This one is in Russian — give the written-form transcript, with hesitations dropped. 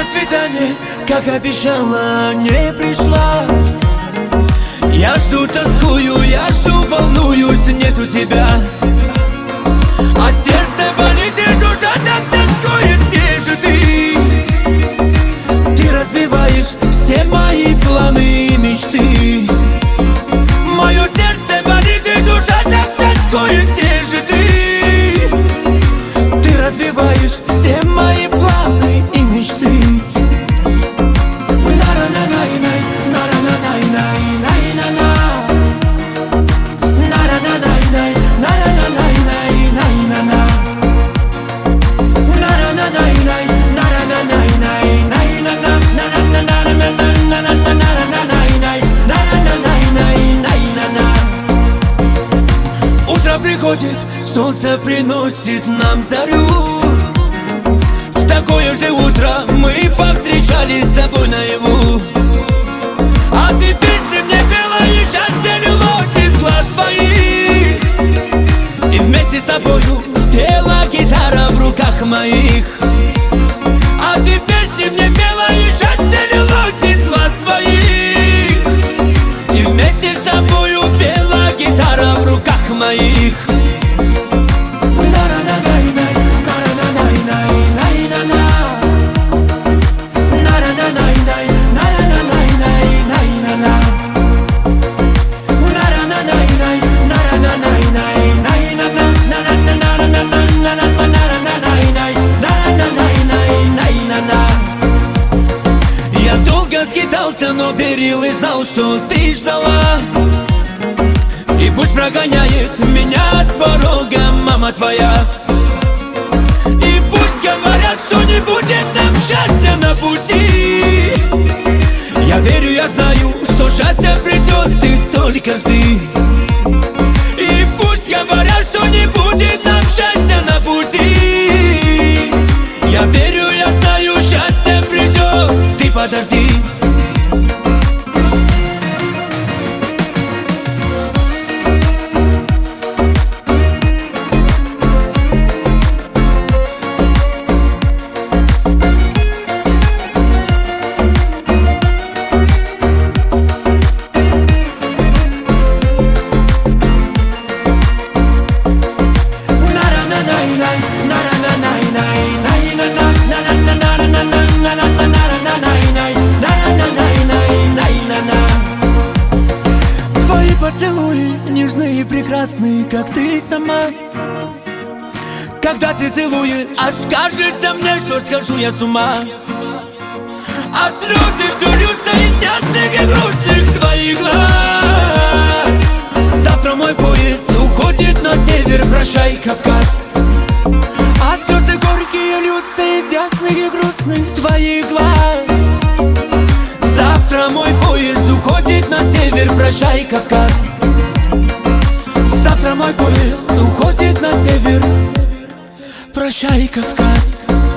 на свидание, как обещала, не пришла. Я жду, тоскую, я жду, волнуюсь, нету тебя. А сердце болит и душа так тоскует, где же ты? Ты разбиваешь все мои планы и мечты. Мое сердце болит и душа так тоскует, где же ты? Ты разбиваешь все мои планы и мечты. Утро приходит, солнце приносит нам зарю. В такое же утро мы повстречались с тобой наяву. А ты песни мне пела, и счастье лилось из глаз твоих. И вместе с тобою пела гитара в руках моих. А ты песни мне пела, и счастье лилось из глаз твоих. И вместе с тобою пела гитара в руках моих. Я долго скитался, но верил и знал, что ты ждала. И пусть прогоняет меня от порога мама твоя. И пусть говорят, что не будет нам счастья на пути. Я верю, я знаю, что счастье придет, ты только жди. И пусть говорят, что не будет нам счастья на пути. Я верю, я знаю, счастье придет, ты подожди. Твои поцелуи нежные и прекрасные, как ты сама. Когда ты целуешь, аж кажется мне, что схожу я с ума. А слезы все льются из ясных и грустных твоих глаз. Завтра мой поезд уходит на север, прощай, Кавказ. А слезы горькие льются из ясных и грустных твоих глаз. Завтра мой поезд уходит на север, прощай, Кавказ. Завтра мой поезд уходит на север, прощай, Кавказ.